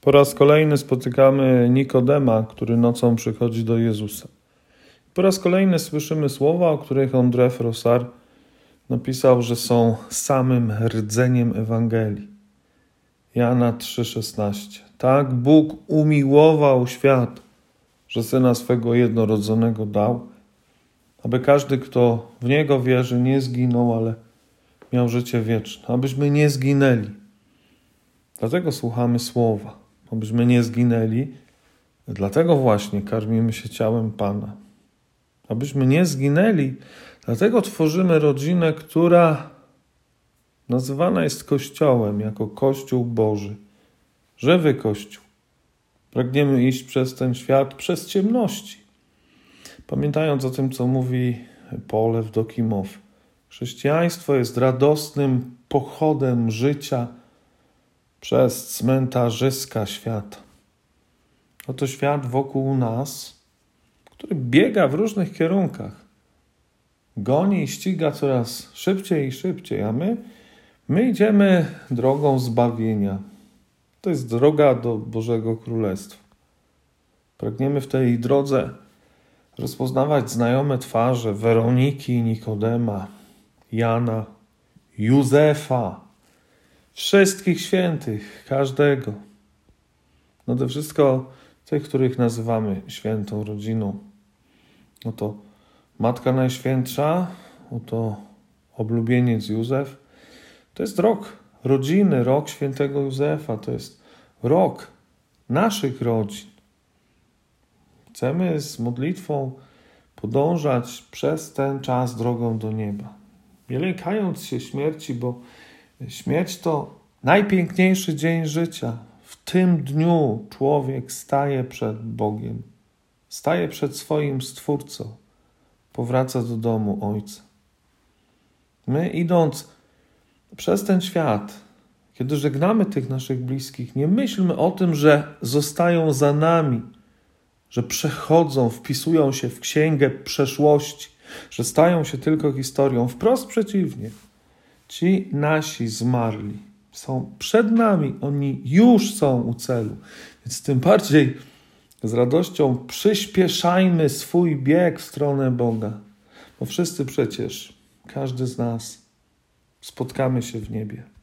Po raz kolejny spotykamy Nikodema, który nocą przychodzi do Jezusa. Po raz kolejny słyszymy słowa, o których André Frossard napisał, że są samym rdzeniem Ewangelii. Jana 3,16. Tak Bóg umiłował świat, że Syna swego jednorodzonego dał, aby każdy, kto w Niego wierzy, nie zginął, ale miał życie wieczne. Abyśmy nie zginęli. Dlatego słuchamy słowa. Abyśmy nie zginęli, dlatego właśnie karmimy się ciałem Pana. Abyśmy nie zginęli, dlatego tworzymy rodzinę, która nazywana jest Kościołem, jako Kościół Boży. Żywy Kościół. Pragniemy iść przez ten świat, przez ciemności. Pamiętając o tym, co mówi Paul Evdokimow. Chrześcijaństwo jest radosnym pochodem życia przez cmentarzyska świata. Oto świat wokół nas, który biega w różnych kierunkach. Goni i ściga coraz szybciej i szybciej, a my idziemy drogą zbawienia. To jest droga do Bożego Królestwa. Pragniemy w tej drodze rozpoznawać znajome twarze Weroniki, Nikodema, Jana, Józefa, wszystkich świętych, każdego. Nade wszystko tych, których nazywamy świętą rodziną. Oto Matka Najświętsza, oto oblubieniec Józef. To jest rok rodziny, rok świętego Józefa. To jest rok naszych rodzin. Chcemy z modlitwą podążać przez ten czas drogą do nieba. Nie lękając się śmierci, bo śmierć to najpiękniejszy dzień życia. W tym dniu człowiek staje przed Bogiem. Staje przed swoim Stwórcą. Powraca do domu Ojca. My idąc przez ten świat, kiedy żegnamy tych naszych bliskich, nie myślmy o tym, że zostają za nami, że przechodzą, wpisują się w księgę przeszłości, że stają się tylko historią. Wprost przeciwnie. Ci nasi zmarli są przed nami, oni już są u celu. Więc tym bardziej z radością przyspieszajmy swój bieg w stronę Boga. Bo wszyscy przecież, każdy z nas spotkamy się w niebie.